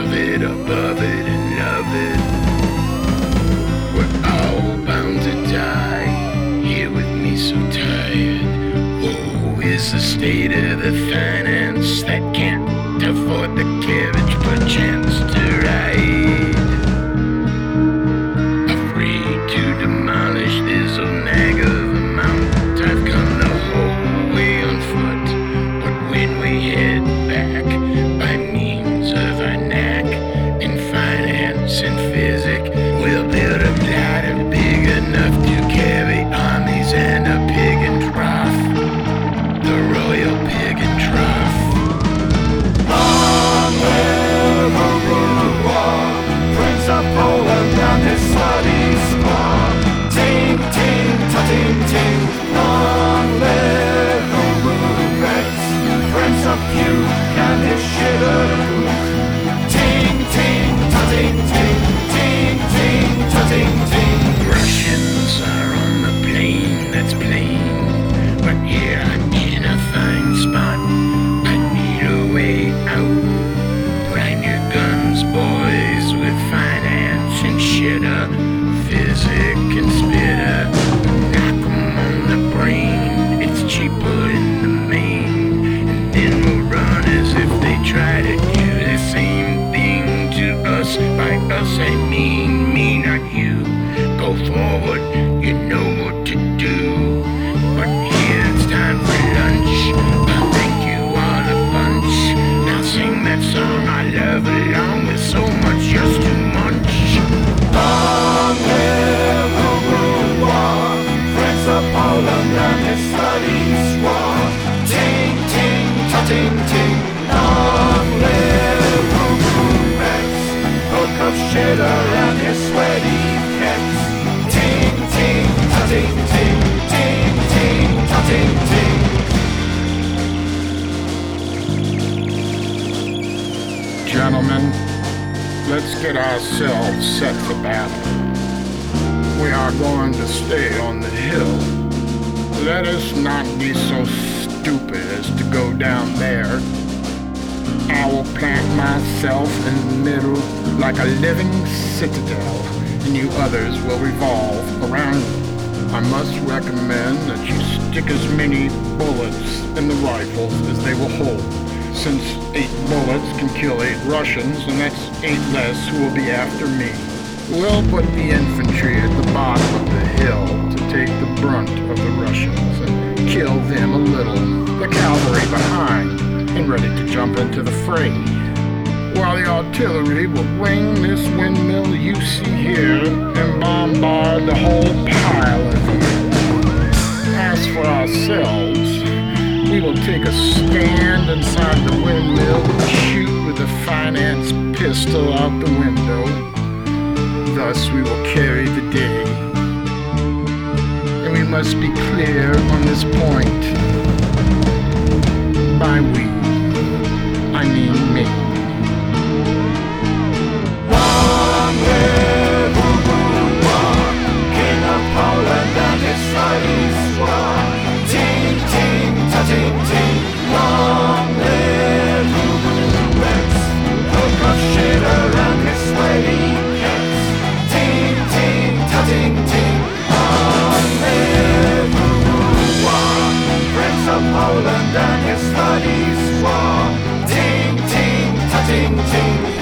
above it, above it, and love it. We're all bound to die, here with me so tired. Woe is the state of the finance that can't afford the carriage per chance to ride. Afraid to demolish this old nag of a mount. I've come the whole way on foot, but when we head back, by means of a knack in finance and physic, we'll build a ladder big enough to carry armies and a pig and trough, the royal pig and trough. Long live Aruba, Prince of Poland and his slutty squaw. Ting, ting, ta-ting, ting. Long live Arubex, Prince of Puke and his shitter poop. Ting, ting, ta-ting, ting. Ting, ting, ta-ting, ting. Russians are on the plane, that's plain, but here I'm in a fine spot. I need a way out. Prime your guns, boys, with finance and shitter, physic and spitter. Knock 'em on the brain, it's cheaper in the main. And then we'll run as if they try to do the same thing to us. By us I mean me, not you. Go forward, you know what to do. But here it's time for lunch. I'll thank you all a bunch. Now sing that song I love along with so much just to munch. Long live Aruba, Prince of Poland and his slutty squaw. Ting, ting, ta-ting, ting. Long live Arubex, hook of shitter and his sweaty pecs. Ting, ting, ta-ting, ting. Ting, ting, ta-ting, ting. Gentlemen, let's get ourselves set for battle. We are going to stay on the hill. Let us not be so stupid as to go down there. I will plant myself in the middle like a living citadel, and you others will revolve around me. I must recommend that you stick as many bullets in the rifles as they will hold, since 8 bullets can kill 8 Russians, and that's 8 less who will be after me. We'll put the infantry at the bottom of the hill to take the brunt of the Russians and kill them a little. The cavalry behind and ready to jump into the fray, while the artillery will ring this windmill you see here and bombard the whole pile of you. As for ourselves, we will take a stand inside the windmill and shoot with the finance pistol out the window. Thus we will carry the day. And we must be clear on this point. By we, I mean me. Long live Aruba, King of Poland and his slutty squaw. Ting, ting, ta-ting, ting. Long live Arubex, hook of shitter and his sweaty pecs. Ting, ting, ta-ting, ting. Long live Aruba, Prince of Poland and his slutty squaw. Ting, ting, ta-ting, ting.